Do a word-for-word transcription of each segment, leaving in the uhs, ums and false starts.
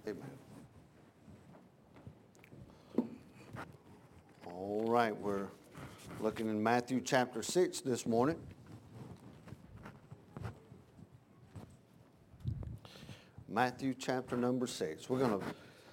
Amen. All right, we're looking in Matthew chapter six this morning. Matthew chapter number six. We're going to,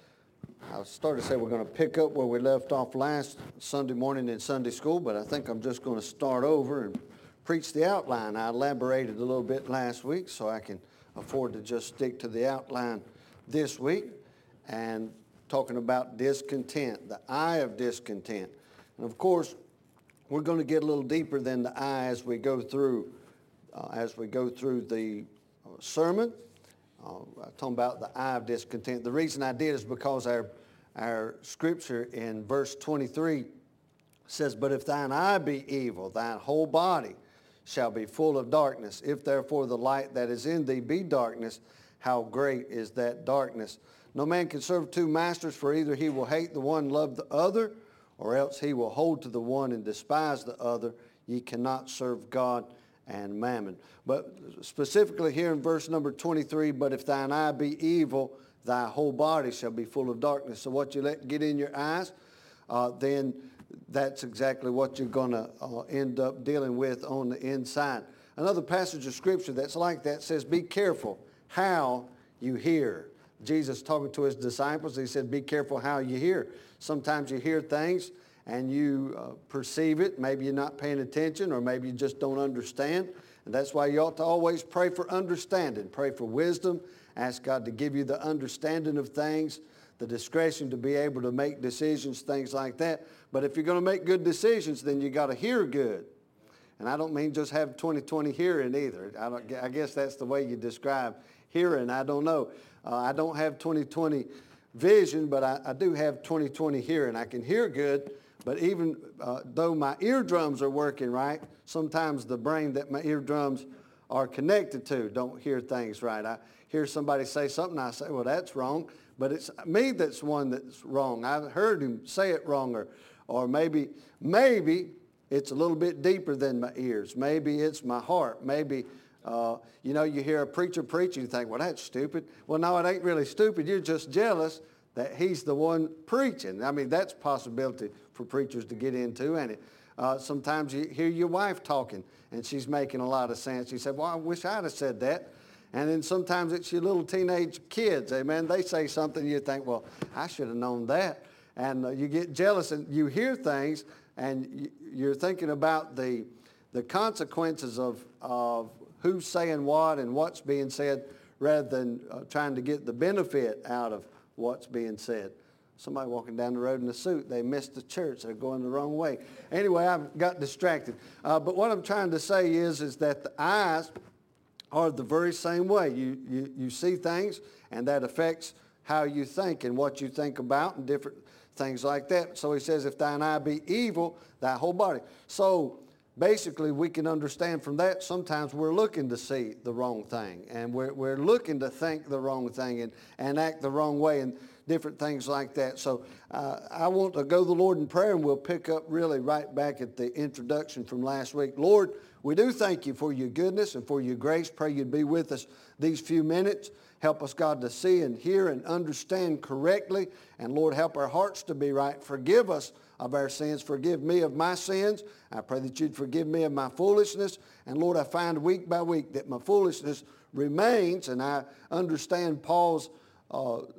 I started to say we're going to pick up where we left off last Sunday morning in Sunday school, but I think I'm just going to start over and preach the outline. I elaborated a little bit last week, so I can afford to just stick to the outline this week, and talking about discontent, the eye of discontent. And of course, we're going to get a little deeper than the eye as we go through, uh, as we go through the uh, sermon. Uh, I'm talking about the eye of discontent. The reason I did is because our our scripture in verse twenty-three says, "But if thine eye be evil, thine whole body shall be full of darkness. If therefore the light that is in thee be darkness, how great is that darkness? No man can serve two masters, for either he will hate the one and love the other, or else he will hold to the one and despise the other. Ye cannot serve God and mammon." But specifically here in verse number twenty-three, "But if thine eye be evil, thy whole body shall be full of darkness." So what you let get in your eyes, uh, then that's exactly what you're going to uh, end up dealing with on the inside. Another passage of scripture that's like that says, "Be careful how you hear." Jesus talking to his disciples, he said, be careful how you hear. Sometimes you hear things and you uh, perceive it. Maybe you're not paying attention, or maybe you just don't understand. And that's why you ought to always pray for understanding. Pray for wisdom. Ask God to give you the understanding of things, the discretion to be able to make decisions, things like that. But if you're going to make good decisions, then you got to hear good. And I don't mean just have twenty twenty hearing either. I, don't, I guess that's the way you describe hearing. I don't know. Uh, I don't have twenty twenty vision, but I, I do have twenty twenty hearing. I can hear good, but even uh, though my eardrums are working right, sometimes the brain that my eardrums are connected to don't hear things right. I hear somebody say something, I say, well, that's wrong, but it's me that's one that's wrong. I've heard him say it wrong, or, or maybe, maybe it's a little bit deeper than my ears. Maybe it's my heart. Maybe, uh, you know, you hear a preacher preach and you think, well, that's stupid. Well, no, it ain't really stupid. You're just jealous that he's the one preaching. I mean, that's a possibility for preachers to get into, ain't it? Uh, sometimes you hear your wife talking and she's making a lot of sense. You say, well, I wish I'd have said that. And then sometimes it's your little teenage kids, amen. They say something, you think, well, I should have known that. And uh, you get jealous and you hear things, and you're thinking about the the consequences of, of who's saying what and what's being said, rather than uh, trying to get the benefit out of what's being said. Somebody walking down the road in a suit, they missed the church, they're going the wrong way. Anyway, I've got distracted. Uh, but what I'm trying to say is, is that the eyes are the very same way. You, you, you see things, and that affects how you think and what you think about and different things like that. So he says, if thine eye be evil, thy whole body. So basically we can understand from that sometimes we're looking to see the wrong thing, and we're, we're looking to think the wrong thing and, and act the wrong way and different things like that. So uh, I want to go to the Lord in prayer, and we'll pick up really right back at the introduction from last week. Lord, we do thank you for your goodness and for your grace. Pray you'd be with us these few minutes. Help us, God, to see and hear and understand correctly. And Lord, help our hearts to be right. Forgive us of our sins. Forgive me of my sins. I pray that you'd forgive me of my foolishness. And Lord, I find week by week that my foolishness remains. And I understand Paul's, uh, uh,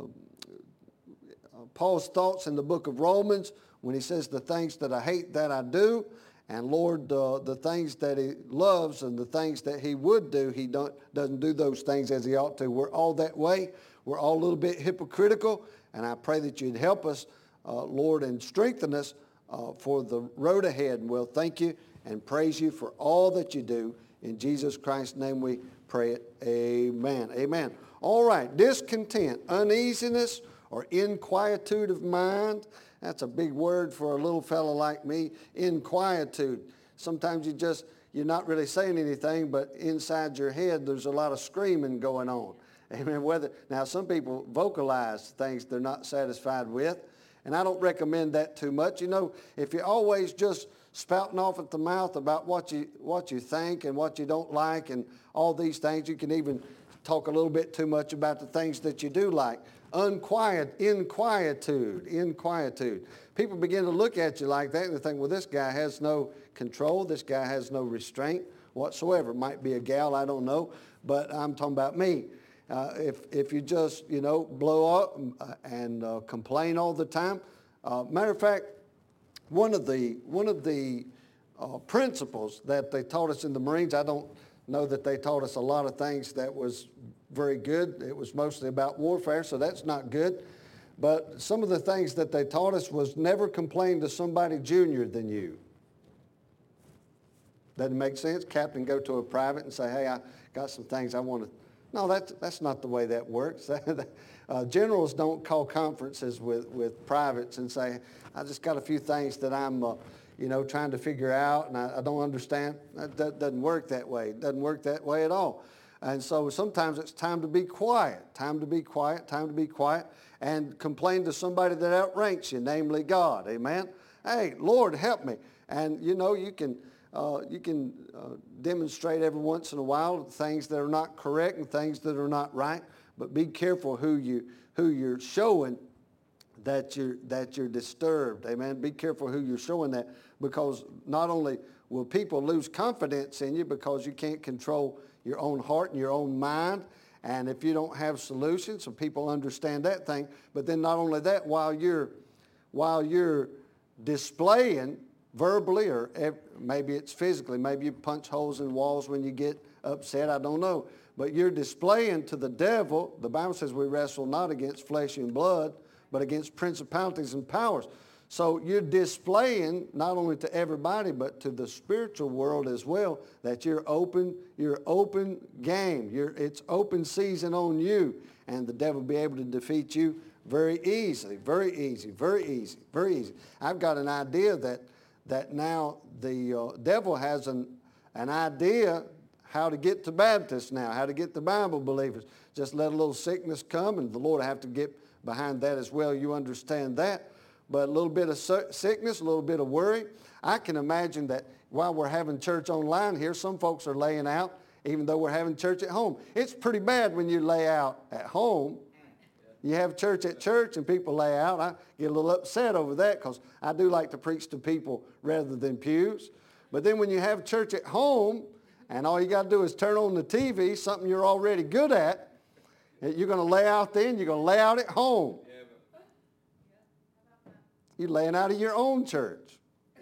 Paul's thoughts in the book of Romans when he says, the things that I hate, that I do. And Lord, uh, the things that he loves and the things that he would do, he don't, doesn't do those things as he ought to. We're all that way. We're all a little bit hypocritical. And I pray that you'd help us, uh, Lord, and strengthen us uh, for the road ahead. And we'll thank you and praise you for all that you do. In Jesus Christ's name we pray it. Amen. Amen. All right. Discontent, uneasiness, or inquietude of mind. That's a big word for a little fellow like me. Inquietude. Sometimes you just, you're not really saying anything, but inside your head there's a lot of screaming going on. Amen. Whether, now some people vocalize things they're not satisfied with, and I don't recommend that too much. You know, if you're always just spouting off at the mouth about what you, what you think and what you don't like and all these things, you can even talk a little bit too much about the things that you do like. unquiet, inquietude, inquietude. People begin to look at you like that and they think, well, this guy has no control. This guy has no restraint whatsoever. It might be a gal, I don't know, but I'm talking about me. Uh, if, if you just, you know, blow up and uh, complain all the time. Uh, matter of fact, one of the, one of the uh, principles that they taught us in the Marines, I don't know that they taught us a lot of things that was very good. It was mostly about warfare, so that's not good. But some of the things that they taught us was never complain to somebody junior than you. Doesn't make sense? Captain go to a private and say, hey, I got some things I want to... No, that's, that's not the way that works. uh, generals don't call conferences with, with privates and say, I just got a few things that I'm, uh, you know, trying to figure out and I, I don't understand. That, that doesn't work that way. It doesn't work that way at all. And so sometimes it's time to be quiet, time to be quiet, time to be quiet, and complain to somebody that outranks you, namely God. Amen? Hey, Lord, help me. And, you know, you can... Uh, you can uh, demonstrate every once in a while things that are not correct and things that are not right, but be careful who you who you're showing that you're that you're disturbed. Amen. Be careful who you're showing that, because not only will people lose confidence in you because you can't control your own heart and your own mind, and if you don't have solutions, so people understand that thing. But then not only that, while you're while you're displaying verbally, or maybe it's physically. Maybe you punch holes in walls when you get upset. I don't know. But you're displaying to the devil, the Bible says we wrestle not against flesh and blood, but against principalities and powers. So you're displaying not only to everybody, but to the spiritual world as well, that you're open, you're open game. You're, it's open season on you, and the devil will be able to defeat you very easily, very easy, very easy, very easy. I've got an idea that that now the uh, devil has an, an idea how to get to Baptists now, how to get to Bible believers. Just let a little sickness come, and the Lord will have to get behind that as well. You understand that. But a little bit of sickness, a little bit of worry. I can imagine that while we're having church online here, some folks are laying out, even though we're having church at home. It's pretty bad when you lay out at home. You have church at church and people lay out. I get a little upset over that because I do like to preach to people rather than pews. But then when you have church at home and all you got to do is turn on the T V, something you're already good at, you're going to lay out then, you're going to lay out at home. You're laying out of your own church.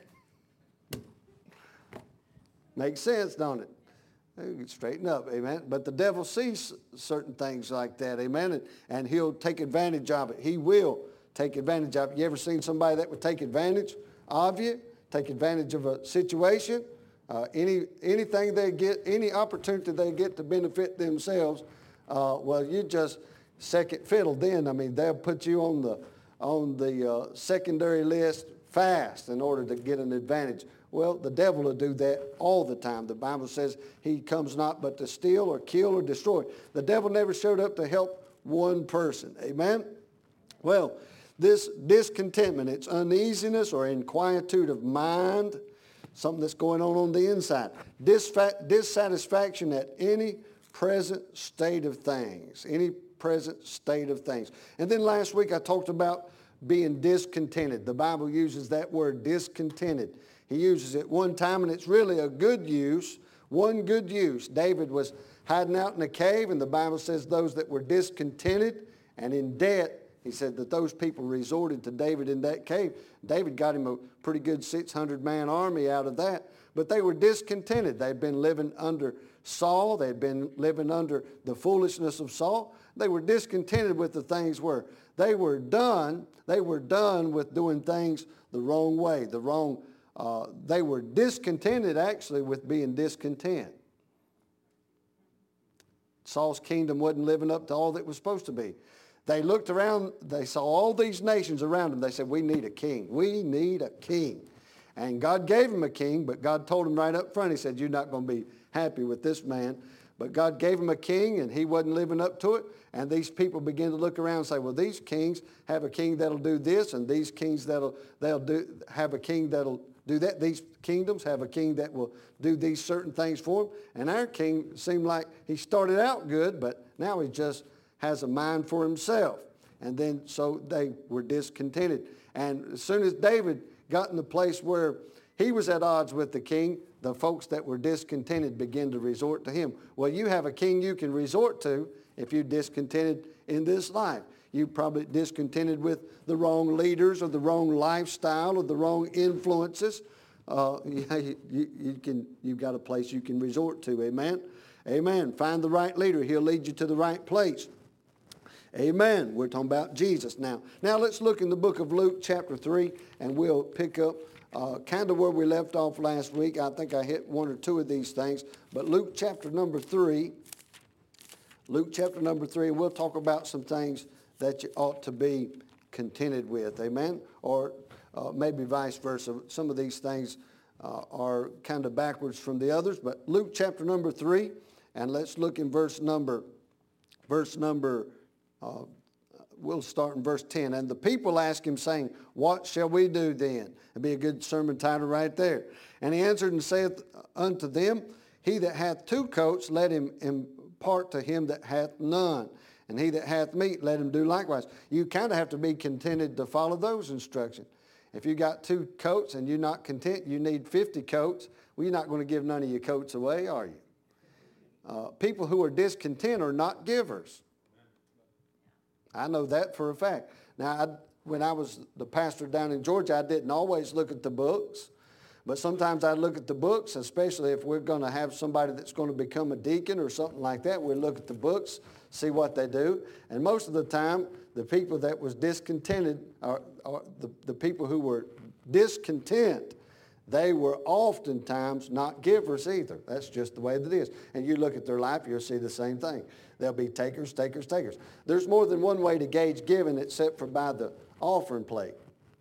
Makes sense, don't it? Straighten up, amen. But the devil sees certain things like that, amen, and, and he'll take advantage of it. He will take advantage of it. You ever seen somebody that would take advantage of you, take advantage of a situation? Uh, any anything they get, any opportunity they get to benefit themselves, uh, well, you just second fiddle then. I mean, they'll put you on the on the uh, secondary list fast in order to get an advantage. Well, the devil will do that all the time. The Bible says he comes not but to steal or kill or destroy. The devil never showed up to help one person. Amen? Well, this discontentment, it's uneasiness or inquietude of mind, something that's going on on the inside. Disfa- dissatisfaction at any present state of things. Any present state of things. And then last week I talked about being discontented. The Bible uses that word, discontented. He uses it one time, and it's really a good use, one good use. David was hiding out in a cave, and the Bible says those that were discontented and in debt, he said that those people resorted to David in that cave. David got him a pretty good six hundred man army out of that, but they were discontented. They'd been living under Saul. They'd been living under the foolishness of Saul. They were discontented with the things where they were done. They were done with doing things the wrong way, the wrong Uh, they were discontented actually with being discontent. Saul's kingdom wasn't living up to all that was supposed to be. They looked around, they saw all these nations around them. They said, we need a king. We need a king. And God gave him a king, but God told him right up front, he said, you're not going to be happy with this man. But God gave him a king, and he wasn't living up to it. And these people begin to look around and say, well, these kings have a king that'll do this, and these kings that'll they'll do have a king that'll do that. These kingdoms have a king that will do these certain things for them. And our king seemed like he started out good, but now he just has a mind for himself. And then so they were discontented. And as soon as David got in the place where he was at odds with the king, the folks that were discontented began to resort to him. Well, you have a king you can resort to if you're discontented in this life. You're probably discontented with the wrong leaders or the wrong lifestyle or the wrong influences. Uh, you, you, you can, you've got a place you can resort to. Amen? Amen. Find the right leader. He'll lead you to the right place. Amen. We're talking about Jesus now. Now let's look in the book of Luke chapter three, and we'll pick up uh, kind of where we left off last week. I think I hit one or two of these things. But Luke chapter number three, Luke chapter number three, and we'll talk about some things that you ought to be contented with. Amen? Or uh, maybe vice versa. Some of these things uh, are kind of backwards from the others. But Luke chapter number three, and let's look in verse number, verse number Uh, we'll start in verse ten. And the people asked him, saying, what shall we do then? It'd be a good sermon title right there. And he answered and saith unto them, he that hath two coats, let him impart to him that hath none. And he that hath meat, let him do likewise. You kind of have to be contented to follow those instructions. If you got two coats and you're not content, you need fifty coats. Well, you're not going to give none of your coats away, are you? Uh, people who are discontent are not givers. I know that for a fact. Now, I, when I was the pastor down in Georgia, I didn't always look at the books. But sometimes I look at the books, especially if we're going to have somebody that's going to become a deacon or something like that. We look at the books, see what they do. And most of the time, the people that was discontented, or, or the, the people who were discontent, they were oftentimes not givers either. That's just the way that it is. And you look at their life, you'll see the same thing. They'll be takers, takers, takers. There's more than one way to gauge giving except for by the offering plate.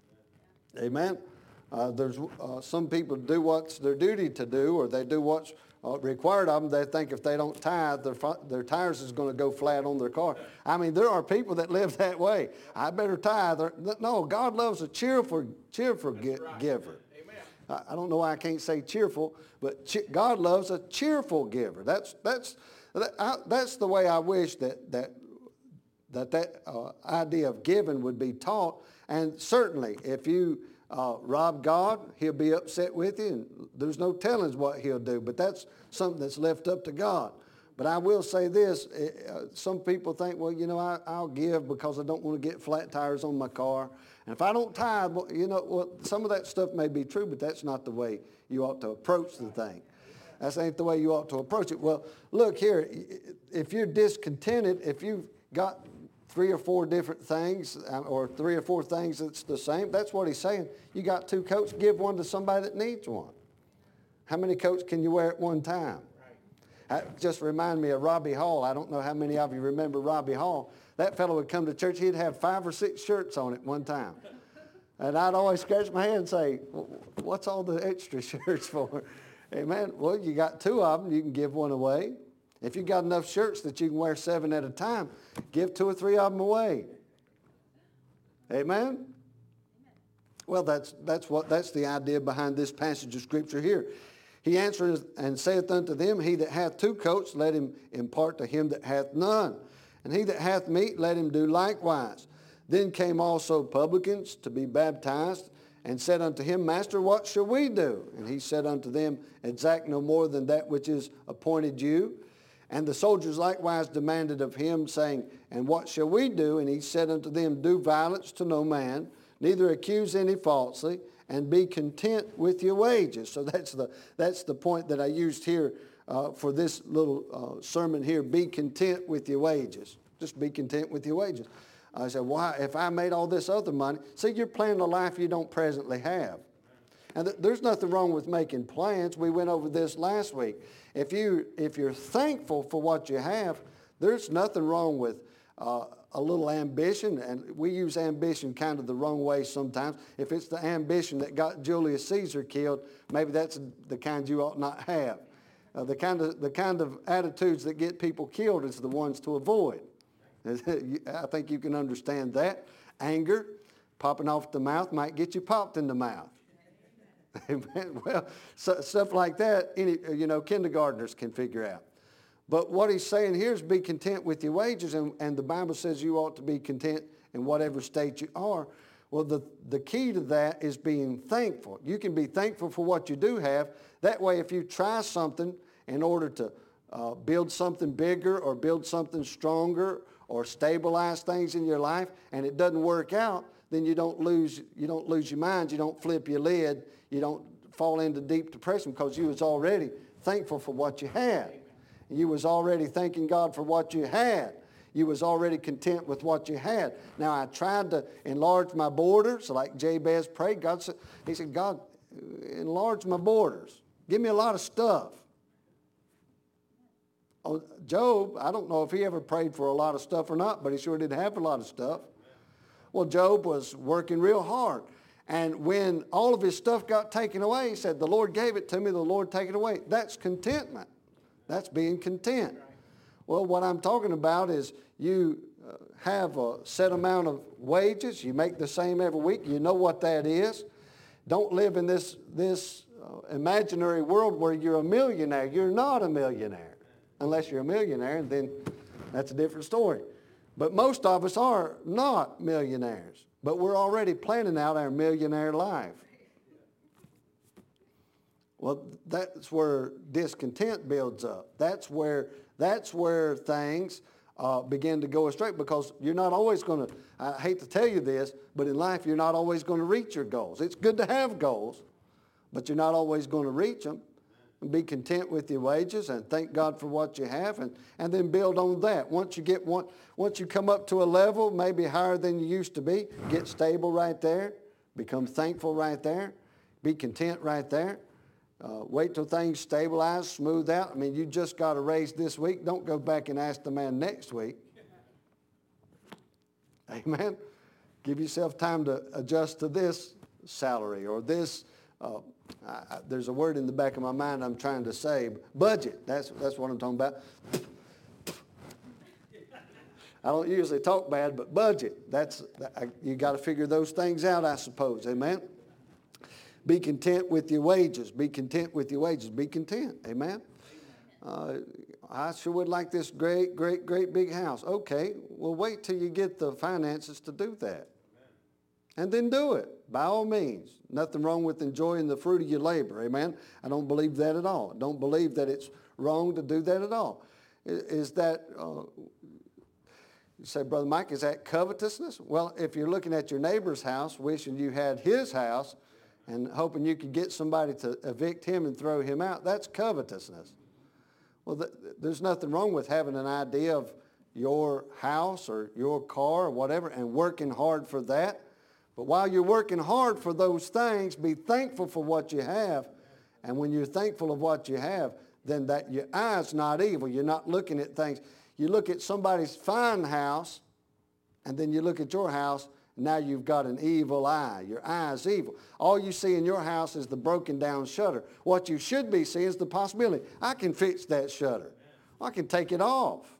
Amen? Uh, there's uh, some people do what's their duty to do, or they do what's uh, required of them. They think if they don't tithe, their, their tires is going to go flat on their car. I mean, there are people that live that way. I better tithe. No, God loves a cheerful, cheerful gi- giver. I don't know why I can't say cheerful, but che- God loves a cheerful giver. That's that's that, I, that's the way I wish that that that that uh, idea of giving would be taught. And certainly, if you uh, rob God, He'll be upset with you, and there's no telling what He'll do. But that's something that's left up to God. But I will say this: uh, some people think, well, you know, I, I'll give because I don't want to get flat tires on my car. And if I don't tithe, well, you know, well, some of that stuff may be true, but that's not the way you ought to approach the thing. That ain't the way you ought to approach it. Well, look here, if you're discontented, if you've got three or four different things, or three or four things that's the same, that's what he's saying. You got two coats, give one to somebody that needs one. How many coats can you wear at one time? That just remind me of Robbie Hall. I don't know how many of you remember Robbie Hall. That fellow would come to church, he'd have five or six shirts on at one time. And I'd always scratch my head and say, what's all the extra shirts for? Amen. Well, you got two of them, you can give one away. If you got enough shirts that you can wear seven at a time, give two or three of them away. Amen. Well, that's that's what that's the idea behind this passage of Scripture here. He answered and saith unto them, he that hath two coats, let him impart to him that hath none. And he that hath meat, let him do likewise. Then came also publicans to be baptized, and said unto him, Master, what shall we do? And he said unto them, exact no more than that which is appointed you. And the soldiers likewise demanded of him, saying, and what shall we do? And he said unto them, do violence to no man, neither accuse any falsely, and be content with your wages. So that's the, that's the point that I used here uh, for this little uh, sermon here. Be content with your wages. Just be content with your wages. I said, why? If I made all this other money, see, you're planning a life you don't presently have. And th- there's nothing wrong with making plans. We went over this last week. If, you, if you're thankful for what you have, there's nothing wrong with uh, a little ambition, and we use ambition kind of the wrong way sometimes. If it's the ambition that got Julius Caesar killed, maybe that's the kind you ought not have. Uh, the kind of the kind of attitudes that get people killed is the ones to avoid. I think you can understand that. Anger, popping off the mouth might get you popped in the mouth. Amen. Well, so, stuff like that, any you know, kindergartners can figure out. But what he's saying here is be content with your wages, and, and the Bible says you ought to be content in whatever state you are. Well, the, the key to that is being thankful. You can be thankful for what you do have. That way, if you try something in order to uh, build something bigger or build something stronger or stabilize things in your life and it doesn't work out, then you don't lose, you don't lose your mind, you don't flip your lid, you don't fall into deep depression because you was already thankful for what you had. You was already thanking God for what you had. You was already content with what you had. Now, I tried to enlarge my borders, like Jabez prayed. God said, he said, God, enlarge my borders. Give me a lot of stuff. Oh, Job, I don't know if he ever prayed for a lot of stuff or not, but he sure did have a lot of stuff. Well, Job was working real hard. And when all of his stuff got taken away, he said, the Lord gave it to me, the Lord take it away. That's contentment. That's being content. Well, what I'm talking about is you uh, have a set amount of wages. You make the same every week. You know what that is. Don't live in this, this uh, imaginary world where you're a millionaire. You're not a millionaire. Unless you're a millionaire, and then that's a different story. But most of us are not millionaires. But we're already planning out our millionaire life. Well, that's where discontent builds up. That's where that's where things uh, begin to go astray, because you're not always going to, I hate to tell you this, but in life you're not always going to reach your goals. It's good to have goals, but you're not always going to reach them. And be content with your wages and thank God for what you have, and, and then build on that. Once you get one, once you come up to a level maybe higher than you used to be, get stable right there, become thankful right there, be content right there. Uh, wait till things stabilize, smooth out. I mean, you just got a raise this week. Don't go back and ask the man next week. Amen. Give yourself time to adjust to this salary or this. Uh, I, I, there's a word in the back of my mind I'm trying to say. Budget. That's that's what I'm talking about. I don't usually talk bad, but budget. That's I, you got to figure those things out, I suppose. Amen. Be content with your wages. Be content with your wages. Be content. Amen. Uh, I sure would like this great, great, great big house. Okay, well, wait till you get the finances to do that. And then do it, by all means. Nothing wrong with enjoying the fruit of your labor. Amen. I don't believe that at all. I don't believe that it's wrong to do that at all. Is, is that, uh, you say, Brother Mike, is that covetousness? Well, if you're looking at your neighbor's house, wishing you had his house, and hoping you could get somebody to evict him and throw him out, that's covetousness. Well, th- there's nothing wrong with having an idea of your house or your car or whatever and working hard for that. But while you're working hard for those things, be thankful for what you have. And when you're thankful of what you have, then that your eye's not evil. You're not looking at things. You look at somebody's fine house, and then you look at your house, now you've got an evil eye. Your eye is evil. All you see in your house is the broken down shutter. What you should be seeing is the possibility. I can fix that shutter. I can take it off.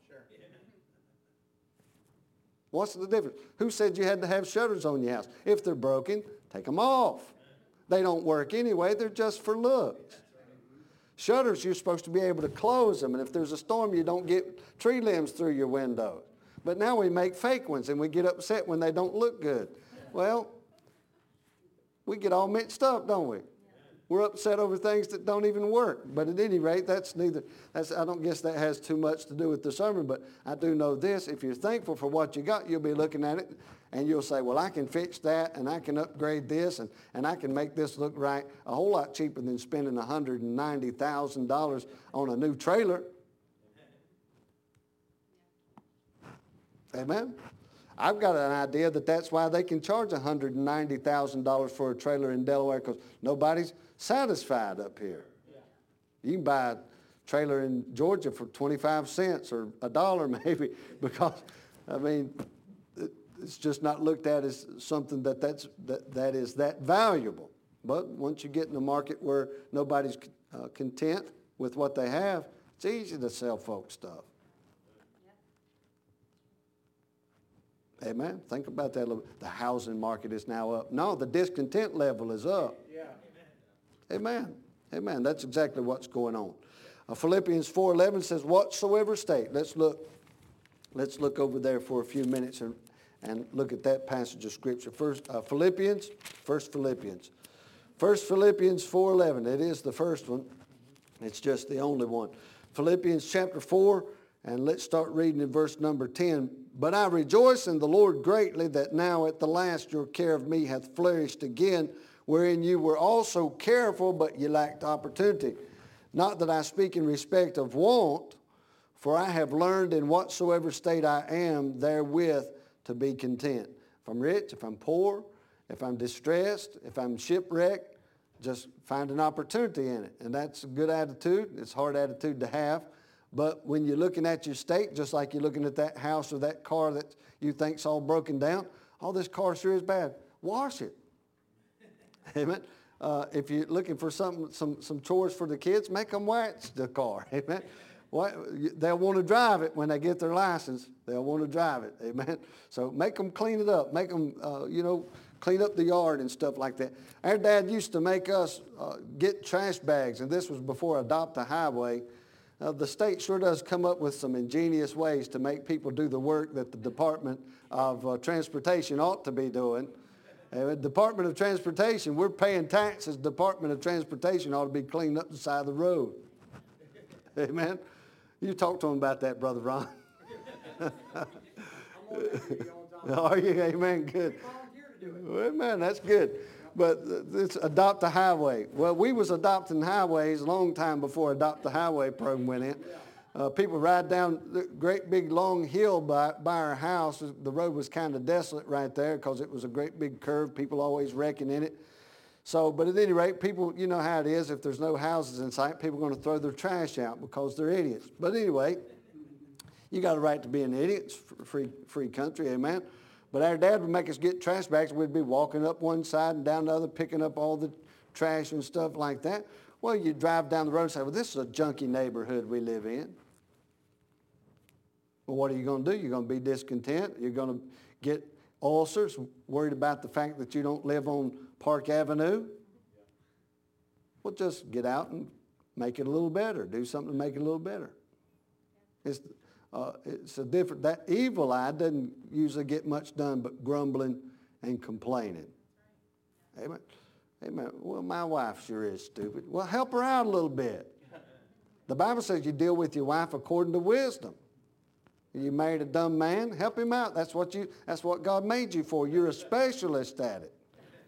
What's the difference? Who said you had to have shutters on your house? If they're broken, take them off. They don't work anyway. They're just for looks. Shutters, you're supposed to be able to close them. And if there's a storm, you don't get tree limbs through your windows. But now we make fake ones, and we get upset when they don't look good. Well, we get all mixed up, don't we? We're upset over things that don't even work. But at any rate, that's neither. That's, I don't guess that has too much to do with the sermon, but I do know this. If you're thankful for what you got, you'll be looking at it, and you'll say, well, I can fix that, and I can upgrade this, and, and I can make this look right a whole lot cheaper than spending one hundred ninety thousand dollars on a new trailer. Amen. I've got an idea that that's why they can charge one hundred ninety thousand dollars for a trailer in Delaware, because nobody's satisfied up here. You can buy a trailer in Georgia for twenty-five cents or a dollar maybe, because, I mean, it's just not looked at as something that, that's, that, that is that valuable. But once you get in a market where nobody's uh, content with what they have, it's easy to sell folks stuff. Amen. Think about that a little bit. The housing market is now up. No, the discontent level is up. Yeah. Amen. Amen. That's exactly what's going on. Uh, Philippians four eleven says, whatsoever state. Let's look, let's look over there for a few minutes and, and look at that passage of Scripture. First uh, Philippians, First Philippians. First Philippians four eleven. It is the first one. It's just the only one. Philippians chapter four, and let's start reading in verse number ten. But I rejoice in the Lord greatly that now at the last your care of me hath flourished again, wherein you were also careful, but ye lacked opportunity. Not that I speak in respect of want, for I have learned in whatsoever state I am therewith to be content. If I'm rich, if I'm poor, if I'm distressed, if I'm shipwrecked, just find an opportunity in it. And that's a good attitude. It's a hard attitude to have. But when you're looking at your state, just like you're looking at that house or that car that you think's all broken down, oh, this car sure is bad. Wash it. Amen. Uh, if you're looking for something, some, some chores for the kids, make them wax the car. Amen. What, they'll want to drive it when they get their license. They'll want to drive it. Amen. So make them clean it up. Make them, uh, you know, clean up the yard and stuff like that. Our dad used to make us uh, get trash bags, and this was before Adopt a Highway. Uh, the state sure does come up with some ingenious ways to make people do the work that the Department of uh, Transportation ought to be doing. Uh, Department of Transportation, we're paying taxes. Department of Transportation ought to be cleaning up the side of the road. Amen. You talk to them about that, Brother Ron. Are you? Amen. Good. Well, amen. That's good. But it's Adopt a Highway. Well, we was adopting highways a long time before Adopt a Highway program went in. Uh, people ride down the great big long hill by, by our house. The road was kind of desolate right there because it was a great big curve. People always wrecking in it. So, but at any rate, people, you know how it is. If there's no houses in sight, people are going to throw their trash out because they're idiots. But anyway, you got a right to be an idiot. It's a free, free country, amen. But our dad would make us get trash bags. We'd be walking up one side and down the other, picking up all the trash and stuff like that. Well, you drive down the road and say, well, this is a junky neighborhood we live in. Well, what are you going to do? You're going to be discontent. You're going to get ulcers, worried about the fact that you don't live on Park Avenue. Well, just get out and make it a little better. Do something to make it a little better. It's, uh, it's a different, that evil eye doesn't usually get much done but grumbling and complaining. Amen. Amen. Well, my wife sure is stupid. Well, help her out a little bit. The Bible says you deal with your wife according to wisdom. You married a dumb man, help him out. That's what you, that's what God made you for. You're a specialist at it.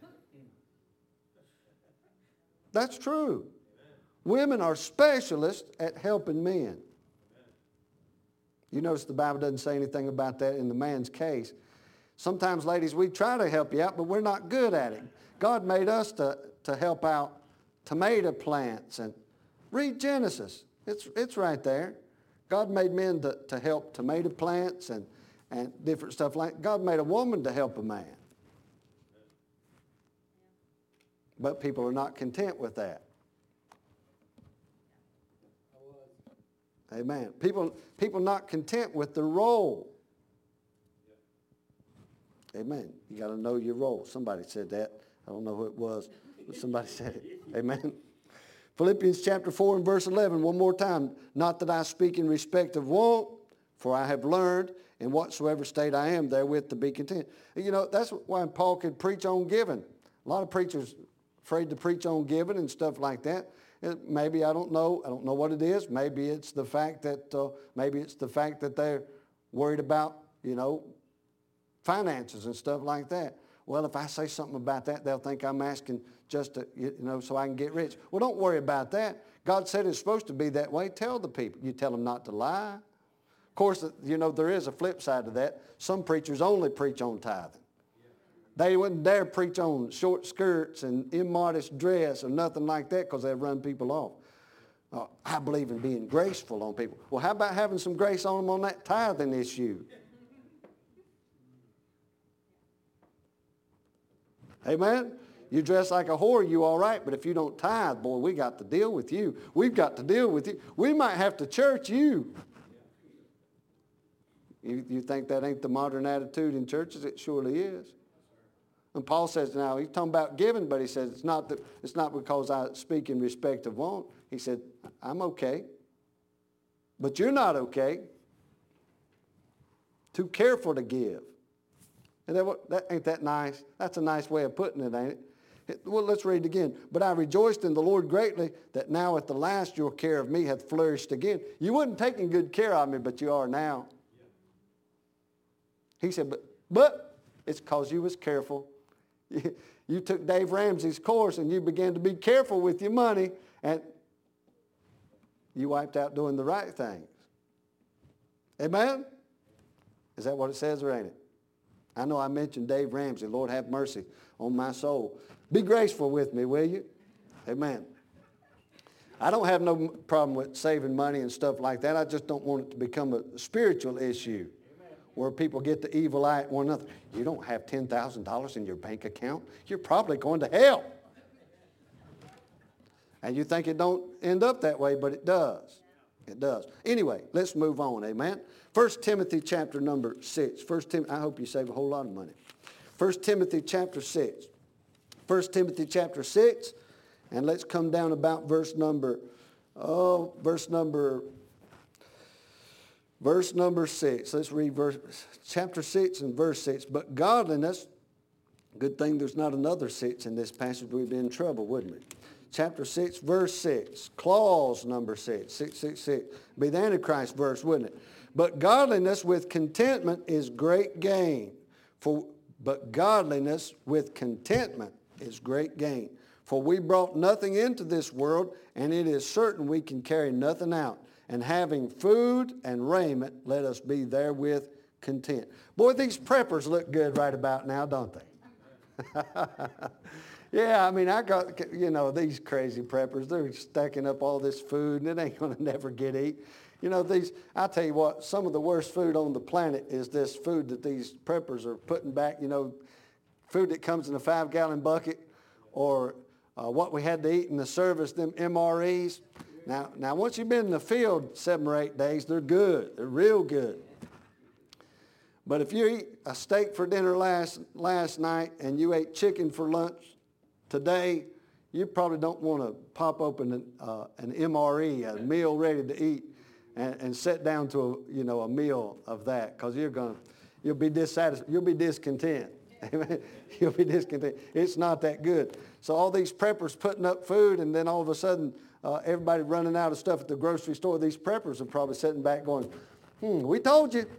That's true. Women are specialists at helping men. You notice the Bible doesn't say anything about that in the man's case. Sometimes, ladies, we try to help you out, but we're not good at it. God made us to, to help out tomato plants. And read Genesis. It's, it's right there. God made men to, to help tomato plants and, and different stuff like that. God made a woman to help a man. But people are not content with that. Amen. People, people not content with their role. Amen. You got to know your role. Somebody said that. I don't know who it was, but somebody said it. Amen. Philippians chapter four and verse eleven, one more time. Not that I speak in respect of want, for I have learned in whatsoever state I am therewith to be content. You know, that's why Paul could preach on giving. A lot of preachers afraid to preach on giving and stuff like that. It, maybe, I don't know, I don't know what it is. Maybe it's the fact that, uh, maybe it's the fact that they're worried about, you know, finances and stuff like that. Well, if I say something about that, they'll think I'm asking just to, you know, so I can get rich. Well, don't worry about that. God said it's supposed to be that way. Tell the people. You tell them not to lie. Of course, you know, there is a flip side to that. Some preachers only preach on tithing. They wouldn't dare preach on short skirts and immodest dress or nothing like that because they'd run people off. Uh, I believe in being graceful on people. Well, how about having some grace on them on that tithing issue? Amen? You dress like a whore, you all right, but if you don't tithe, boy, we got to deal with you. We've got to deal with you. We might have to church you. You, you think that ain't the modern attitude in churches? It surely is. And Paul says now, he's talking about giving, but he says it's not, that, it's not because I speak in respect of want. He said, I'm okay. But you're not okay. Too careful to give. And that, what, that ain't that nice? That's a nice way of putting it, ain't it? it? Well, let's read it again. But I rejoiced in the Lord greatly that now at the last your care of me hath flourished again. You wasn't taking good care of me, but you are now. He said, but, but it's because you was careful. You, you took Dave Ramsey's course and you began to be careful with your money, and you wiped out doing the right things. Amen? Is that what it says or ain't it? I know I mentioned Dave Ramsey. Lord have mercy on my soul. Be graceful with me, will you? Amen. I don't have no problem with saving money and stuff like that. I just don't want it to become a spiritual issue where people get the evil eye at one another. You don't have ten thousand dollars in your bank account? You're probably going to hell. And you think it don't end up that way, but it does. It does. Anyway, let's move on, amen? First Timothy chapter number six. First Tim- I hope you save a whole lot of money. First Timothy chapter six. First Timothy chapter six, and let's come down about verse number, oh, verse number, verse number six. Let's read verse, chapter six and verse six. But godliness, good thing there's not another six in this passage, we'd be in trouble, wouldn't we? Chapter six, verse six, clause number six, six six six, be the Antichrist verse, wouldn't it? But godliness with contentment is great gain. For but godliness with contentment is great gain. For we brought nothing into this world, and it is certain we can carry nothing out. And having food and raiment, let us be therewith content. Boy, these preppers look good right about now, don't they? Yeah, I mean, I got, you know, these crazy preppers, they're stacking up all this food, and it ain't going to never get eat. You know, these, I tell you what, some of the worst food on the planet is this food that these preppers are putting back, you know, food that comes in a five-gallon bucket, or uh, what we had to eat in the service, them M R Es. Now, now, once you've been in the field seven or eight days, they're good. They're real good. But if you eat a steak for dinner last, last night and you ate chicken for lunch today, you probably don't want to pop open an, uh, an M R E, a meal ready to eat, and, and sit down to a, you know, a meal of that, because you're going to, you'll be dissatisfied, you'll be discontent. You'll be discontent. It's not that good. So all these preppers putting up food, and then all of a sudden uh, everybody running out of stuff at the grocery store. These preppers are probably sitting back going, hmm, we told you.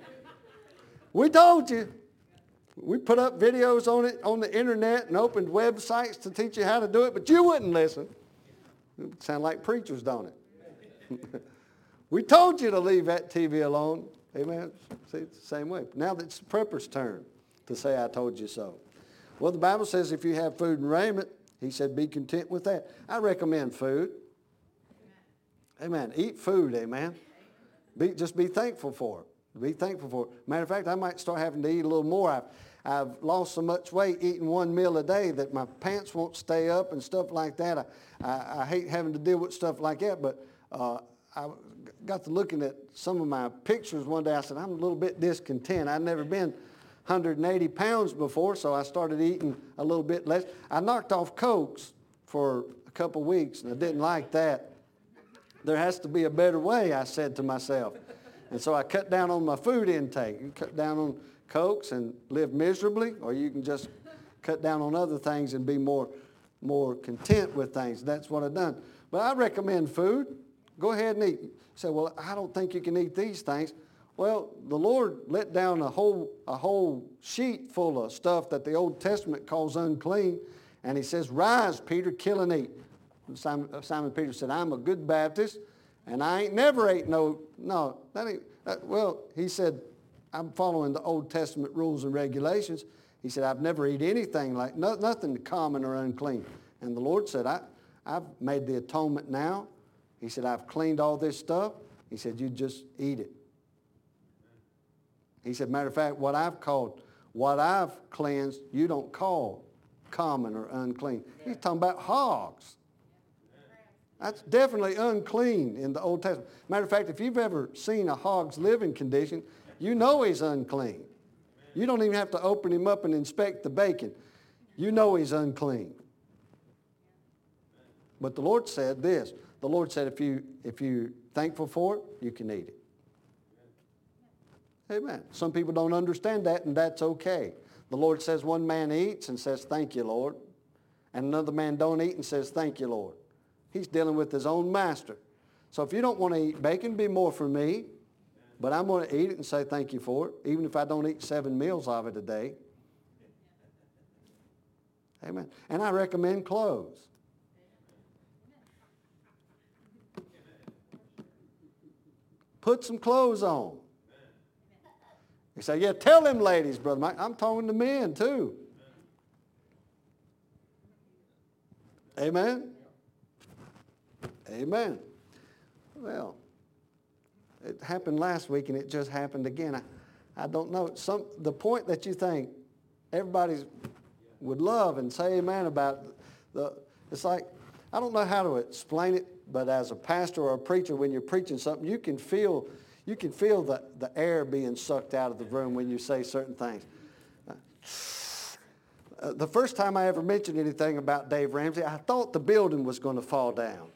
We told you. We put up videos on it on the internet and opened websites to teach you how to do it, but you wouldn't listen. It sound like preachers, don't it? We told you to leave that T V alone. Amen. See, it's the same way. Now it's the prepper's turn to say, I told you so. Well, the Bible says if you have food and raiment, he said, be content with that. I recommend food. Amen. Eat food, amen. Be, just be thankful for it. Be thankful for it. Matter of fact, I might start having to eat a little more. I've, I've lost so much weight eating one meal a day that my pants won't stay up and stuff like that. I, I, I hate having to deal with stuff like that, but uh, I got to looking at some of my pictures one day. I said, I'm a little bit discontent. I've never been one hundred eighty pounds before, so I started eating a little bit less. I knocked off Cokes for a couple weeks, and I didn't like that. There has to be a better way, I said to myself. And so I cut down on my food intake. You cut down on Cokes and live miserably, or you can just cut down on other things and be more, more content with things. That's what I've done. But I recommend food. Go ahead and eat. You say, well, I don't think you can eat these things. Well, the Lord let down a whole, a whole sheet full of stuff that the Old Testament calls unclean, and he says, rise, Peter, kill and eat. Simon, Simon Peter said, I'm a good Baptist, and I ain't never ate no, no, that ain't, that, well, he said, I'm following the Old Testament rules and regulations. He said, I've never eaten anything like, no, nothing common or unclean. And the Lord said, I, I've made the atonement now. He said, I've cleaned all this stuff. He said, you just eat it. He said, matter of fact, what I've called, what I've cleansed, you don't call common or unclean. He's talking about hogs. That's definitely unclean in the Old Testament. Matter of fact, if you've ever seen a hog's living condition, you know he's unclean. You don't even have to open him up and inspect the bacon. You know he's unclean. But the Lord said this. The Lord said if you if you're thankful for it, you can eat it. Amen. Some people don't understand that, and that's okay. The Lord says one man eats and says, thank you, Lord. And another man don't eat and says, thank you, Lord. He's dealing with his own master. So if you don't want to eat bacon, be more for me. But I'm going to eat it and say thank you for it, even if I don't eat seven meals of it a day. Amen. And I recommend clothes. Put some clothes on. You say, yeah, tell them ladies, Brother Mike. I'm talking to men too. Amen? Amen. Well, it happened last week and it just happened again. I, I don't know. Some the point that you think everybody would love and say amen about, the, it's like, I don't know how to explain it, but as a pastor or a preacher, when you're preaching something, you can feel you can feel the, the air being sucked out of the room when you say certain things. Uh, the first time I ever mentioned anything about Dave Ramsey, I thought the building was going to fall down.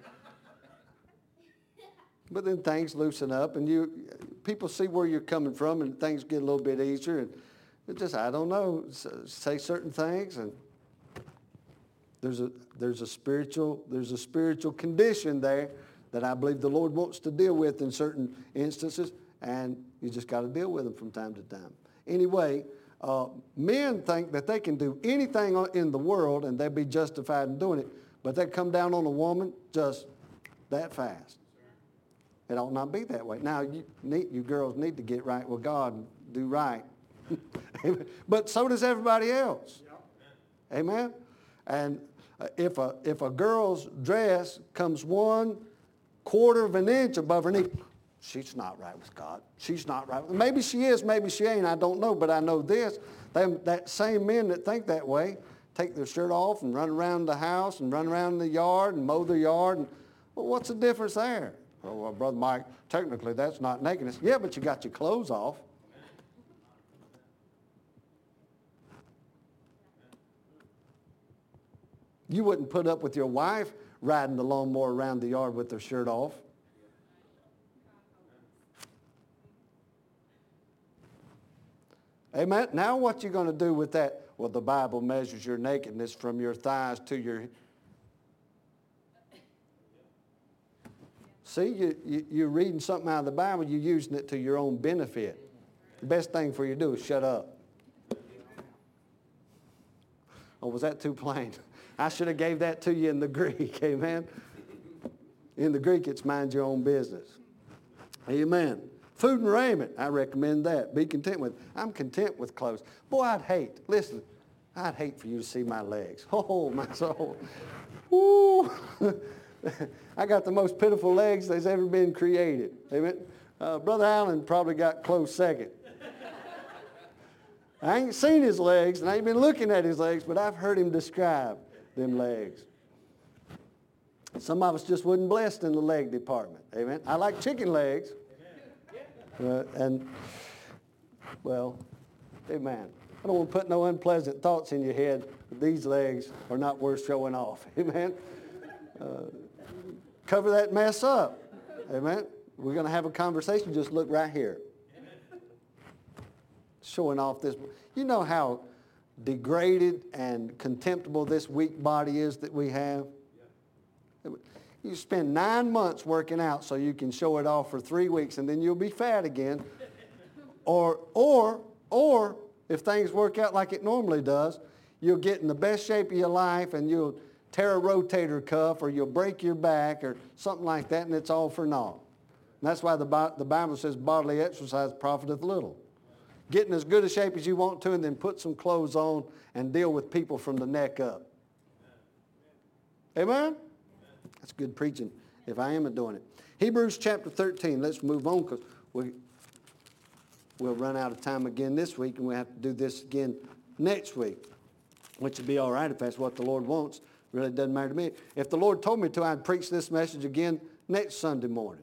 But then things loosen up and you people see where you're coming from and things get a little bit easier. And it just, I don't know, say certain things. And there's a, there's a spiritual, there's a spiritual condition there that I believe the Lord wants to deal with in certain instances. And you just got to deal with them from time to time. Anyway, uh, men think that they can do anything in the world and they'll be justified in doing it. But they come down on a woman just that fast. It ought not be that way. Now, you, need, you girls need to get right with God and do right. But so does everybody else. Yep. Amen? And uh, if, a, if a girl's dress comes one quarter of an inch above her knee, she's not right with God. She's not right. Maybe she is, maybe she ain't. I don't know, but I know this. Them, that same men that think that way take their shirt off and run around the house and run around the yard and mow the yard. And, well, what's the difference there? Oh, well, Brother Mike, technically that's not nakedness. Yeah, but you got your clothes off. You wouldn't put up with your wife riding the lawnmower around the yard with her shirt off. Amen. Now what you going to do with that? Well, the Bible measures your nakedness from your thighs to your... See, you, you, you're reading something out of the Bible, you're using it to your own benefit. The best thing for you to do is shut up. Oh, was that too plain? I should have gave that to you in the Greek, amen? In the Greek, it's mind your own business. Amen. Food and raiment, I recommend that. Be content with it. I'm content with clothes. Boy, I'd hate, listen, I'd hate for you to see my legs. Oh, my soul. Woo! I got the most pitiful legs that's ever been created. Amen. Uh, Brother Allen probably got close second. I ain't seen his legs, and I ain't been looking at his legs, but I've heard him describe them legs. Some of us just wasn't blessed in the leg department. Amen. I like chicken legs. Uh, and, well, amen. I don't want to put no unpleasant thoughts in your head, but these legs are not worth showing off. Amen. Uh, cover that mess up. Amen. We're going to have a conversation. Just look right here. Showing off this. You know how degraded and contemptible this weak body is that we have? You spend nine months working out so you can show it off for three weeks and then you'll be fat again. Or, or, or, if things work out like it normally does, you'll get in the best shape of your life and you'll tear a rotator cuff or you'll break your back or something like that, and it's all for naught. And that's why the, the Bible says bodily exercise profiteth little. Get in as good a shape as you want to and then put some clothes on and deal with people from the neck up. Amen? That's good preaching if I am doing it. Hebrews chapter thirteen. Let's move on because we, we'll run out of time again this week and we'll have to do this again next week, which would be all right if that's what the Lord wants. Really doesn't matter to me. If the Lord told me to, I'd preach this message again next Sunday morning.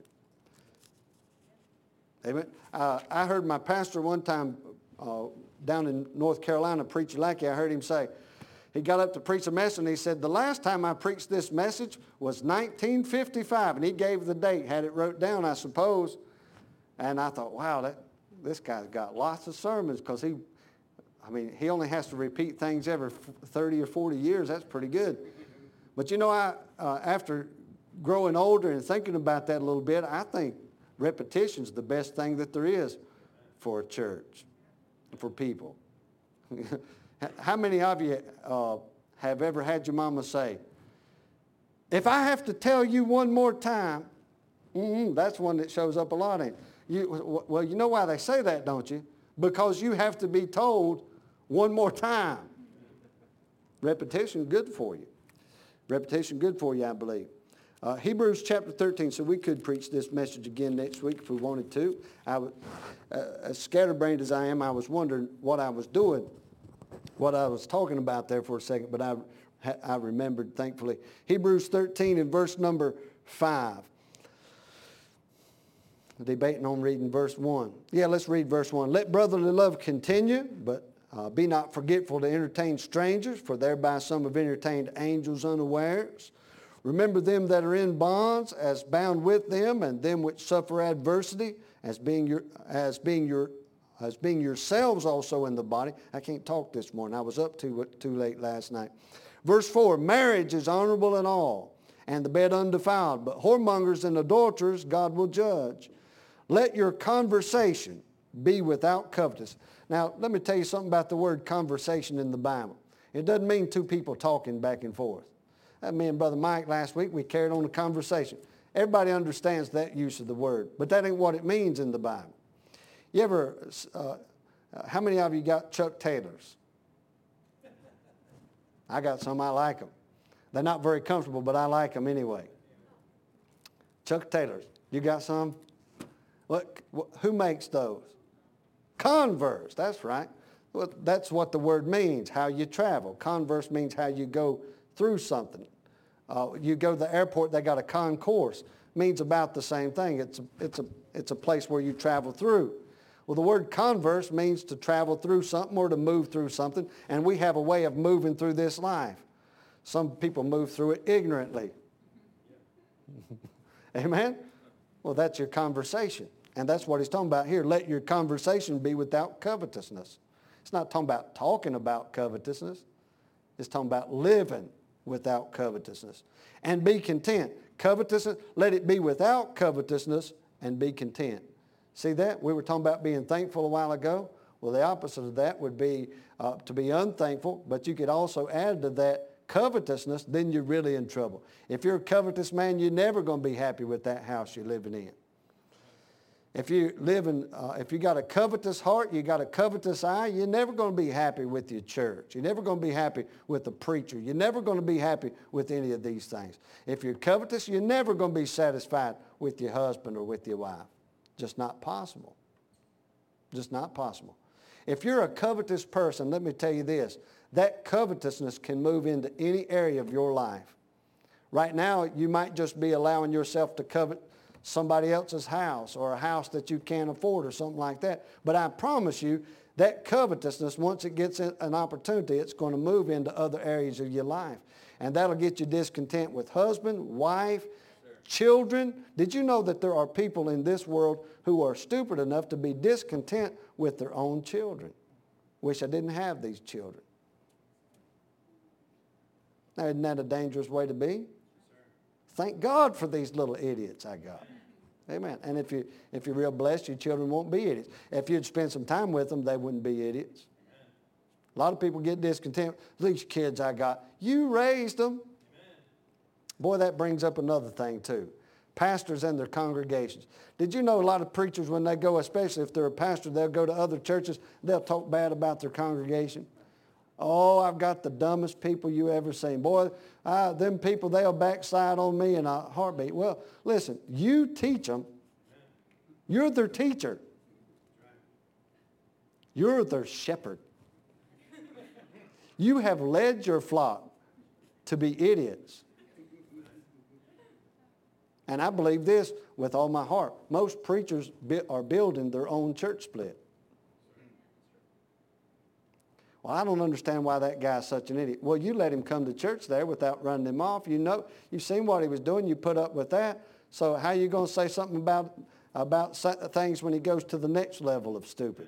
Amen. Uh, I heard my pastor one time uh, down in North Carolina, Preacher Lackey, I heard him say, he got up to preach a message and he said, the last time I preached this message was nineteen fifty-five. And he gave the date, had it wrote down, I suppose. And I thought, wow, that, this guy's got lots of sermons because he, I mean, he only has to repeat things every thirty or forty years. That's pretty good. But you know, I uh, after growing older and thinking about that a little bit, I think repetition's the best thing that there is for a church, for people. How many of you uh, have ever had your mama say, if I have to tell you one more time, mm-hmm, that's one that shows up a lot in. You, well, you know why they say that, don't you? Because you have to be told one more time. Repetition good for you. Repetition good for you, I believe. Uh, Hebrews chapter thirteen, so we could preach this message again next week if we wanted to. I was, uh, as scatterbrained as I am, I was wondering what I was doing, what I was talking about there for a second, but I, I remembered, thankfully. Hebrews thirteen in verse number five. Debating on reading verse one. Yeah, let's read verse one. Let brotherly love continue, but uh, be not forgetful to entertain strangers, for thereby some have entertained angels unawares. Remember them that are in bonds as bound with them, and them which suffer adversity as being your as being your as being yourselves also in the body. I can't talk this morning. I was up too too late last night. Verse four, marriage is honorable in all, and the bed undefiled, but whoremongers and adulterers God will judge. Let your conversation be without covetousness. Now, let me tell you something about the word conversation in the Bible. It doesn't mean two people talking back and forth. Uh, me and Brother Mike last week, we carried on a conversation. Everybody understands that use of the word, but that ain't what it means in the Bible. You ever, uh, how many of you got Chuck Taylors? I got some, I like them. They're not very comfortable, but I like them anyway. Chuck Taylors, you got some? What, who makes those? Converse, that's right. Well, that's what the word means, how you travel. Converse means how you go through something. Uh, you go to the airport, they got a concourse. Means about the same thing. It's a, it's, a, it's a place where you travel through. Well, the word converse means to travel through something or to move through something, and we have a way of moving through this life. Some people move through it ignorantly. Amen? Well, that's your conversation. And that's what he's talking about here. Let your conversation be without covetousness. It's not talking about talking about covetousness. It's talking about living without covetousness. And be content. Covetousness, let it be without covetousness and be content. See that? We were talking about being thankful a while ago. Well, the opposite of that would be uh, to be unthankful, but you could also add to that covetousness, then you're really in trouble. If you're a covetous man, you're never going to be happy with that house you're living in. If you live in, uh, if you got a covetous heart, you got a covetous eye, you're never going to be happy with your church. You're never going to be happy with the preacher. You're never going to be happy with any of these things. If you're covetous, you're never going to be satisfied with your husband or with your wife. Just not possible. Just not possible. If you're a covetous person, let me tell you this, that covetousness can move into any area of your life. Right now, you might just be allowing yourself to covet somebody else's house or a house that you can't afford or something like that. But I promise you, that covetousness, once it gets an opportunity, it's going to move into other areas of your life. And that'll get you discontent with husband, wife, children. Did you know that there are people in this world who are stupid enough to be discontent with their own children? Wish I didn't have these children. Now, isn't that a dangerous way to be? Thank God for these little idiots I got. Amen. And if, you, if you're real blessed, your children won't be idiots. If you'd spend some time with them, they wouldn't be idiots. A lot of people get discontent. These kids I got, you raised them. Boy, that brings up another thing too. Pastors and their congregations. Did you know a lot of preachers, when they go, especially if they're a pastor, they'll go to other churches, they'll talk bad about their congregation? Oh, I've got the dumbest people you ever seen. Boy, uh, them people, they'll backslide on me in a heartbeat. Well, listen, you teach them. You're their teacher. You're their shepherd. You have led your flock to be idiots. And I believe this with all my heart. Most preachers are building their own church split. Well, I don't understand why that guy's such an idiot. Well, you let him come to church there without running him off. You know, you've seen what he was doing. You put up with that. So how are you going to say something about about things when he goes to the next level of stupid.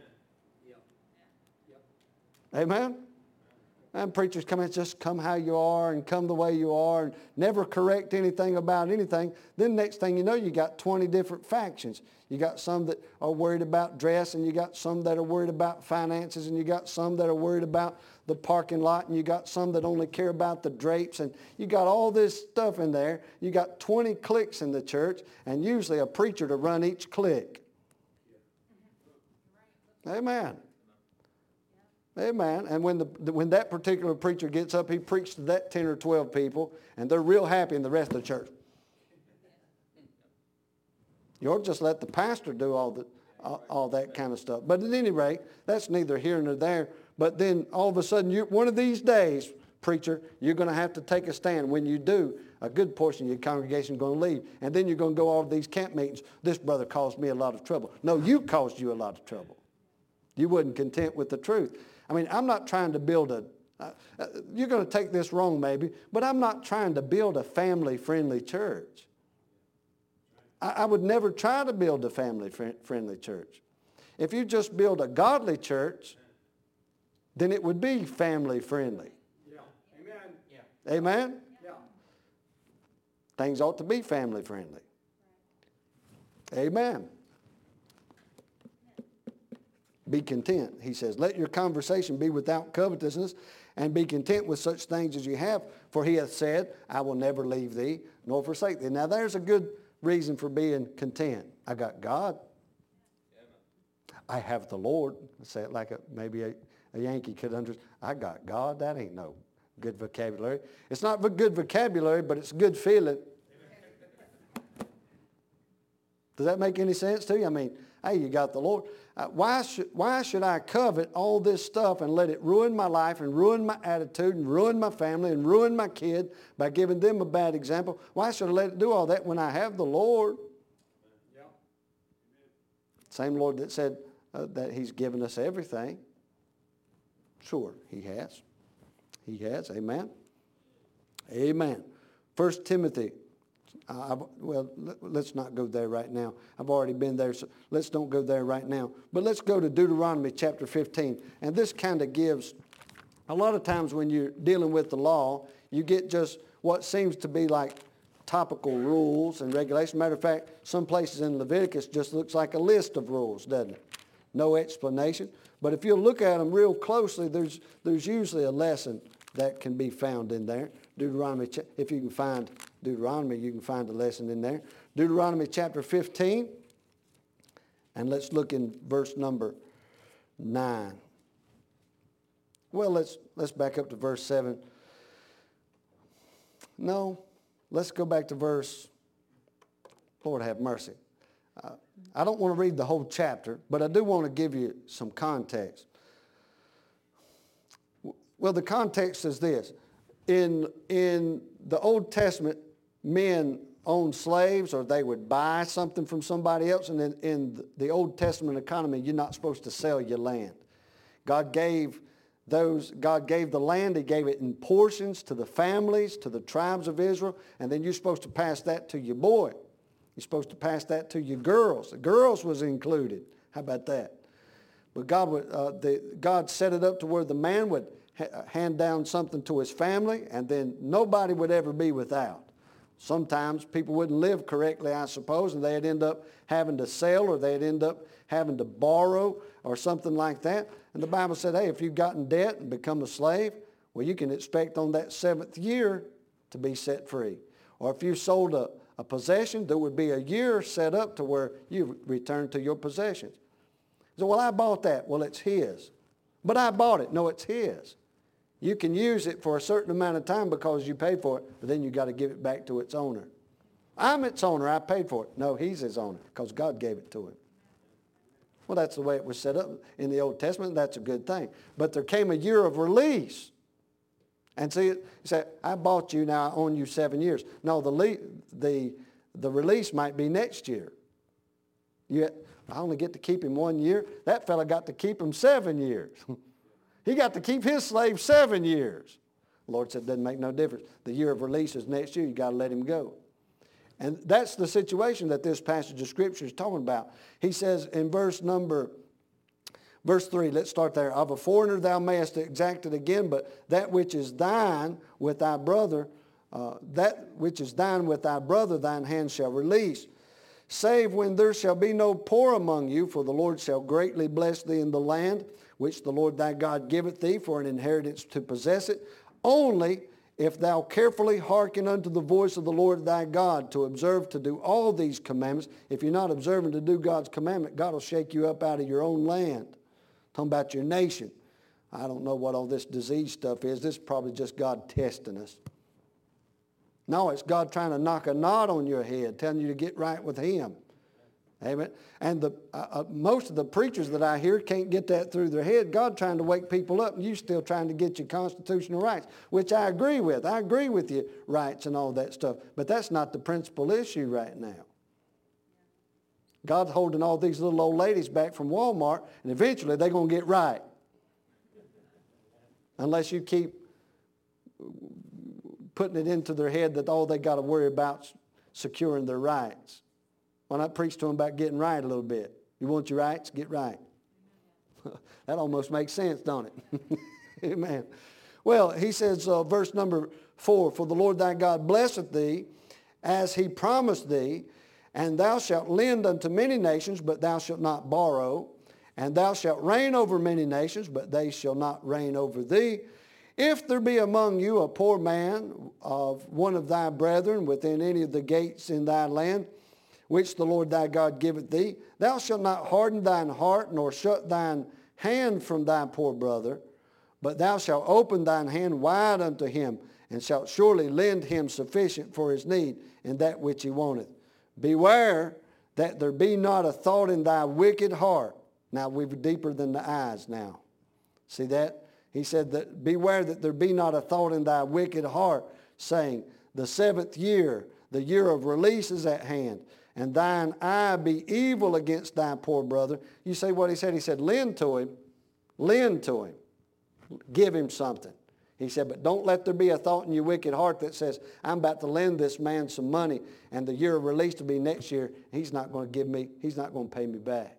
Amen? And preachers come in, just come how you are and come the way you are and never correct anything about anything. Then next thing you know, you got twenty different factions. You got some that are worried about dress, and you got some that are worried about finances, and you got some that are worried about the parking lot, and you got some that only care about the drapes, and you got all this stuff in there. You got twenty cliques in the church, and usually a preacher to run each clique. Amen. Amen. And when, the, when that particular preacher gets up, he preaches to that ten or twelve people, and they're real happy in the rest of the church. You ought to just let the pastor do all, the, all, all that kind of stuff. But at any rate, that's neither here nor there. But then all of a sudden, you, one of these days, preacher, you're going to have to take a stand. When you do, a good portion of your congregation is going to leave. And then you're going to go all of these camp meetings. This brother caused me a lot of trouble. No, you caused you a lot of trouble. You wasn't content with the truth. I mean, I'm not trying to build a, uh, uh, you're going to take this wrong maybe, but I'm not trying to build a family-friendly church. I, I would never try to build a family-friendly church. If you just build a godly church, then it would be family-friendly. Yeah. Amen. Yeah. Amen? Yeah. Things ought to be family-friendly. Amen. Be content, he says. Let your conversation be without covetousness, and be content with such things as you have. For he hath said, I will never leave thee, nor forsake thee. Now there's a good reason for being content. I got God. I have the Lord. I say it like a, maybe a, a Yankee could understand. I got God. That ain't no good vocabulary. It's not good vocabulary, but it's good feeling. Does that make any sense to you? I mean, hey, you got the Lord. Uh, why should, why should I covet all this stuff and let it ruin my life and ruin my attitude and ruin my family and ruin my kid by giving them a bad example? Why should I let it do all that when I have the Lord? Yeah. Same Lord that said uh, that he's given us everything. Sure, he has. He has. Amen. Amen. First Timothy. Uh, I've, well, let's not go there right now. I've already been there, so let's don't go there right now. But let's go to Deuteronomy chapter fifteen. And this kind of gives, a lot of times when you're dealing with the law, you get just what seems to be like topical rules and regulations. Matter of fact, some places in Leviticus just looks like a list of rules, doesn't it? No explanation. But if you look at them real closely, there's, there's usually a lesson that can be found in there. Deuteronomy, if you can find Deuteronomy, you can find a lesson in there. Deuteronomy chapter fifteen, and let's look in verse number nine. Well, let's let's back up to verse seven. No, let's go back to verse, Lord have mercy. Uh, I don't want to read the whole chapter, but I do want to give you some context. Well, the context is this. In, in the Old Testament, men owned slaves, or they would buy something from somebody else. And in, in the Old Testament economy, you're not supposed to sell your land. God gave those, God gave the land, he gave it in portions to the families, to the tribes of Israel, and then you're supposed to pass that to your boy. You're supposed to pass that to your girls. The girls was included. How about that? But God would, uh, the, God set it up to where the man would hand down something to his family, and then nobody would ever be without. Sometimes people wouldn't live correctly, I suppose, and they'd end up having to sell, or they'd end up having to borrow or something like that. And the Bible said, hey, if you've gotten debt and become a slave, well, you can expect on that seventh year to be set free. Or if you sold a, a possession, there would be a year set up to where you return to your possessions. So, well, I bought that. Well, it's his. But I bought it. No, it's his. You can use it for a certain amount of time because you paid for it, but then you got to give it back to its owner. I'm its owner. I paid for it. No, he's his owner because God gave it to him. Well, that's the way it was set up in the Old Testament. That's a good thing. But there came a year of release. And see, you say, I bought you, now I own you seven years. No, the, le- the, the release might be next year. You, I only get to keep him one year. That fella got to keep him seven years. He got to keep his slave seven years. The Lord said it doesn't make no difference. The year of release is next year. You got to let him go. And that's the situation that this passage of Scripture is talking about. He says in verse number, verse three, let's start there. Of a foreigner thou mayest exact it again, but that which is thine with thy brother, uh, that which is thine with thy brother, thine hand shall release. Save when there shall be no poor among you, for the Lord shall greatly bless thee in the land, which the Lord thy God giveth thee for an inheritance to possess it. Only if thou carefully hearken unto the voice of the Lord thy God, to observe to do all these commandments. If you're not observing to do God's commandment, God will shake you up out of your own land. Talking about your nation. I don't know what all this disease stuff is. This is probably just God testing us. No, it's God trying to knock a knot on your head, telling you to get right with Him. Amen. And the, uh, uh, most of the preachers that I hear can't get that through their head. God trying to wake people up, and you still trying to get your constitutional rights, which I agree with. I agree with your rights and all that stuff. But that's not the principal issue right now. God's holding all these little old ladies back from Walmart, and eventually they're going to get right. Unless you keep putting it into their head that all they got to worry about is securing their rights. Why not preach to them about getting right a little bit? You want your rights? Get right. That almost makes sense, don't it? Amen. Well, he says, uh, verse number four, for the Lord thy God blesseth thee as he promised thee, and thou shalt lend unto many nations, but thou shalt not borrow. And thou shalt reign over many nations, but they shall not reign over thee. If there be among you a poor man of one of thy brethren within any of the gates in thy land, which the Lord thy God giveth thee, thou shalt not harden thine heart, nor shut thine hand from thy poor brother, but thou shalt open thine hand wide unto him, and shalt surely lend him sufficient for his need in that which he wanteth. Beware that there be not a thought in thy wicked heart. Now we're deeper than the eyes now. See that? He said that beware that there be not a thought in thy wicked heart, saying, the seventh year, the year of release is at hand, and thine eye be evil against thy poor brother. You say what he said? He said, lend to him. Lend to him. Give him something. He said, but don't let there be a thought in your wicked heart that says, I'm about to lend this man some money, and the year of release will be next year. He's not going to give me, he's not going to pay me back.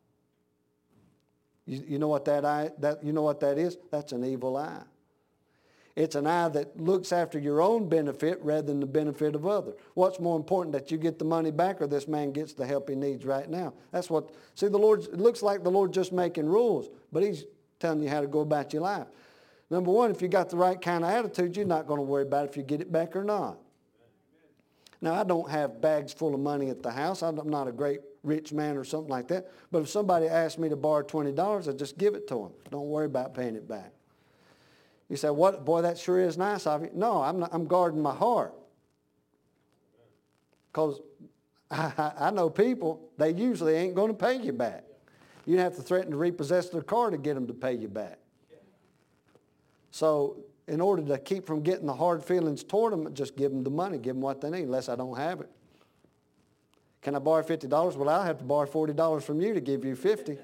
You, you know what that eye, that, you know what that is? That's an evil eye. It's an eye that looks after your own benefit rather than the benefit of others. What's more important, that you get the money back or this man gets the help he needs right now? That's what, see, the Lord, it looks like the Lord's just making rules, but he's telling you how to go about your life. Number one, if you got the right kind of attitude, you're not going to worry about if you get it back or not. Now, I don't have bags full of money at the house. I'm not a great rich man or something like that. But if somebody asks me to borrow twenty dollars, I just give it to them. Don't worry about paying it back. You say, "What? Boy, that sure is nice of you." No, I'm not, I'm guarding my heart. Because I, I know people, they usually ain't going to pay you back. You'd have to threaten to repossess their car to get them to pay you back. So in order to keep from getting the hard feelings toward them, just give them the money, give them what they need, unless I don't have it. Can I borrow fifty dollars? Well, I'll have to borrow forty dollars from you to give you fifty.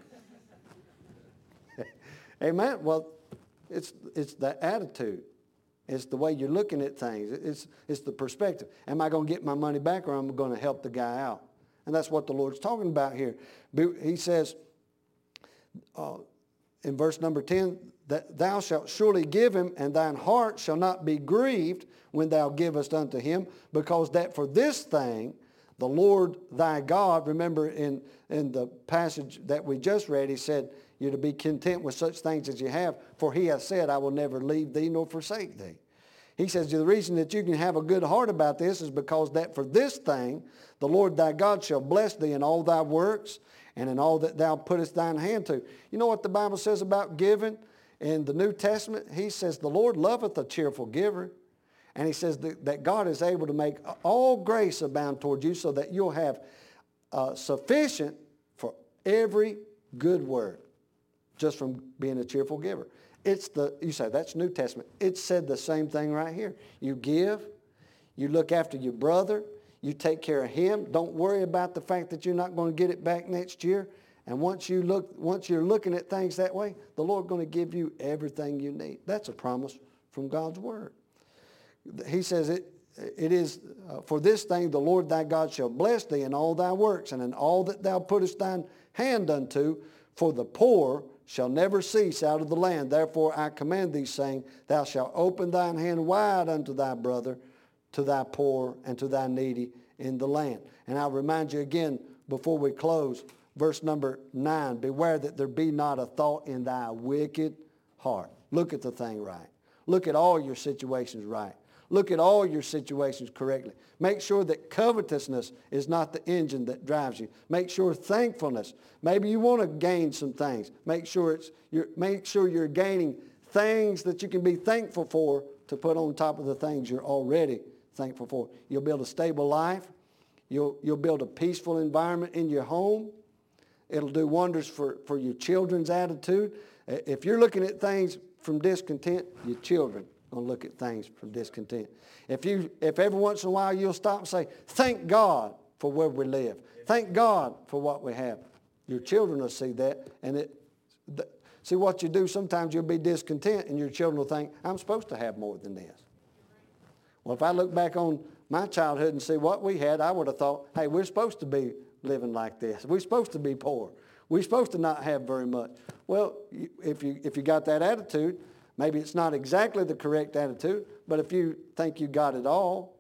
Amen? Well, it's, it's the attitude. It's the way you're looking at things. It's, it's the perspective. Am I going to get my money back, or am I going to help the guy out? And that's what the Lord's talking about here. He says uh, in verse number ten, that thou shalt surely give him, and thine heart shall not be grieved when thou givest unto him, because that for this thing the Lord thy God, remember in, in the passage that we just read, he said, you're to be content with such things as you have, for he hath said, I will never leave thee nor forsake thee. He says, the reason that you can have a good heart about this is because that for this thing the Lord thy God shall bless thee in all thy works and in all that thou puttest thine hand to. You know what the Bible says about giving? In the New Testament, he says, the Lord loveth a cheerful giver. And he says that, that God is able to make all grace abound toward you so that you'll have uh, sufficient for every good work, just from being a cheerful giver. It's the, you say, that's New Testament. It said the same thing right here. You give, you look after your brother, you take care of him. Don't worry about the fact that you're not going to get it back next year. And once you look, once you're looking at things that way, the Lord's going to give you everything you need. That's a promise from God's Word. He says it, it is uh, for this thing the Lord thy God shall bless thee in all thy works, and in all that thou puttest thine hand unto, for the poor shall never cease out of the land. Therefore I command thee, saying, thou shalt open thine hand wide unto thy brother, to thy poor, and to thy needy in the land. And I'll remind you again before we close, verse number nine, beware that there be not a thought in thy wicked heart. Look at the thing right. Look at all your situations right. Look at all your situations correctly. Make sure that covetousness is not the engine that drives you. Make sure thankfulness. Maybe you want to gain some things. Make sure it's you're, make sure you're gaining things that you can be thankful for to put on top of the things you're already thankful for. You'll build a stable life. You'll, you'll build a peaceful environment in your home. It'll do wonders for, for your children's attitude. If you're looking at things from discontent, your children are going to look at things from discontent. If you, if every once in a while you'll stop and say, thank God for where we live. Thank God for what we have. Your children will see that. And it, the, see what you do, sometimes you'll be discontent and your children will think, I'm supposed to have more than this. Well, if I look back on my childhood and see what we had, I would have thought, hey, we're supposed to be living like this. We're supposed to be poor. We're supposed to not have very much. Well, if you, if you got that attitude, maybe it's not exactly the correct attitude, but if you think you got it all,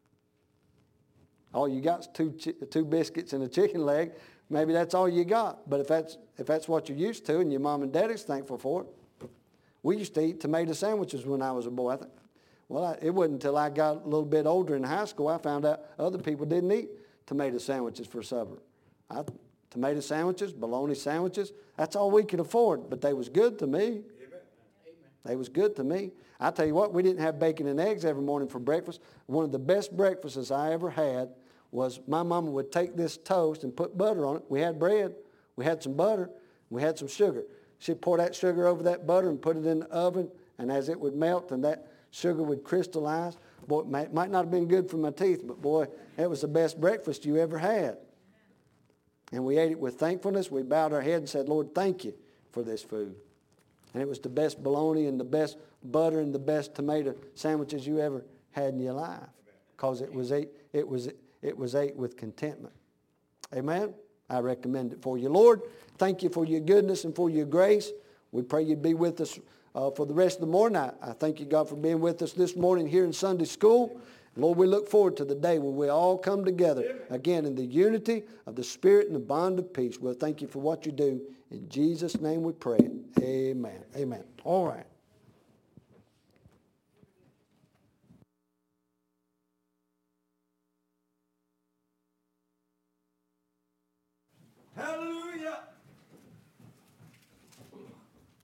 all you got is two, two biscuits and a chicken leg, maybe that's all you got. But if that's, if that's what you're used to and your mom and daddy's thankful for it, we used to eat tomato sandwiches when I was a boy. I think, well, I, it wasn't until I got a little bit older in high school I found out other people didn't eat tomato sandwiches for supper. I, tomato sandwiches, bologna sandwiches, that's all we could afford, but they was good to me. Amen. They was good to me. I tell you what, we didn't have bacon and eggs every morning for breakfast. One of the best breakfasts I ever had was my mama would take this toast and put butter on it. We had bread, we had some butter, we had some sugar. She'd pour that sugar over that butter and put it in the oven, and as it would melt and that sugar would crystallize, boy, it might, might not have been good for my teeth, but boy, it was the best breakfast you ever had. And we ate it with thankfulness. We bowed our head and said, Lord, thank you for this food. And it was the best bologna and the best butter and the best tomato sandwiches you ever had in your life, because it was ate, it was, it was ate with contentment. Amen? I recommend it for you. Lord, thank you for your goodness and for your grace. We pray you'd be with us uh, for the rest of the morning. I, I thank you, God, for being with us this morning here in Sunday school. Lord, we look forward to the day when we all come together again in the unity of the Spirit and the bond of peace. We'll thank you for what you do. In Jesus' name we pray. Amen. Amen. All right. Hallelujah.